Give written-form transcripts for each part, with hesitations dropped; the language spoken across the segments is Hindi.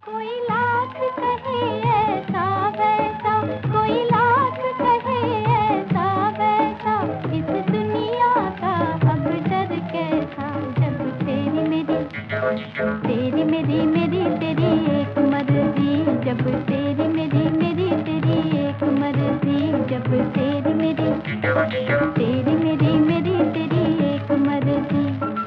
कोई लाख कहे ऐसा वैसा, कोई लाख कहे ऐसा वैसा, इस दुनिया का अब डर कैसा। जब तेरी मेरी तेरी एक मर्जी, जब तेरी मेरी तेरी एक मर्जी, जब तेरी मेरी तेरी एक मर्जी।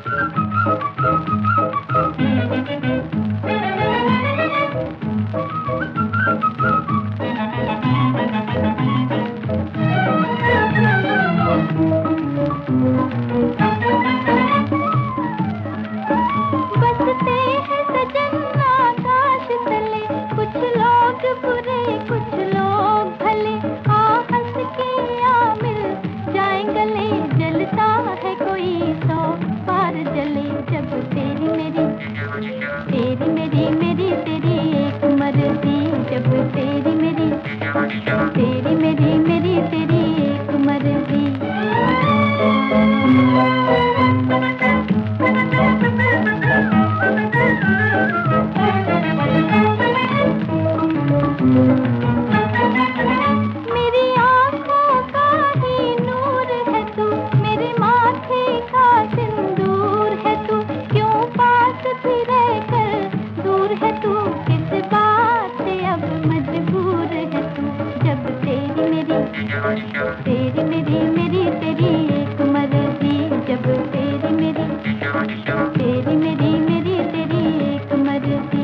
बसते हैं सजन आकाश तले, कुछ लोग बुरे कुछ लोग भले, आ हंस के आ मिल जाए गले, जलता है कोई 100 पार जले। जब तेरी मेरी तेरी एक मर्जी, जब तेरी मेरी तेरी एक मर्जी। मेरी आँखों का ही नूर है तू, मेरे माथे का सिंदूर है तू, क्यों पास भी रहकर दूर है तू, किस बात से अब मजबूर है तू। जब तेरी मेरी तेरी एक मर्जी, जब तेरी मेरी तेरी एक मर्जी।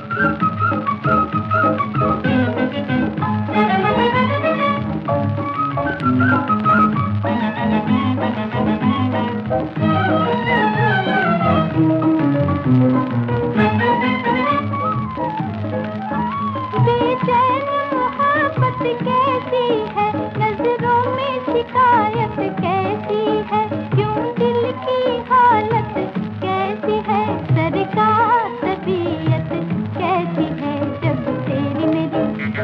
बेचैन मोहब्बत कैसी है, नजरों में शिकायत कैसी है, क्यों दिल की हालत कैसी है, सरकार तबीयत कैसी है। जब तेरी मेरी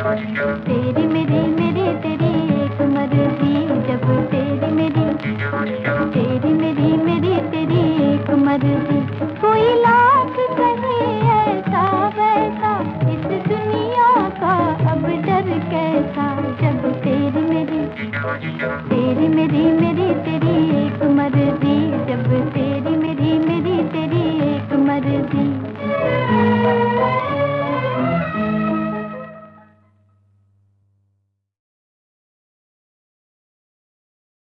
तेरी एक मर्जी, जब तेरी मेरी तेरी एक मर्जी। कोई लाख कहे ऐसा वैसा, इस दुनिया का अब डर कैसा। जब तेरी मेरी तेरी एक मर्जी।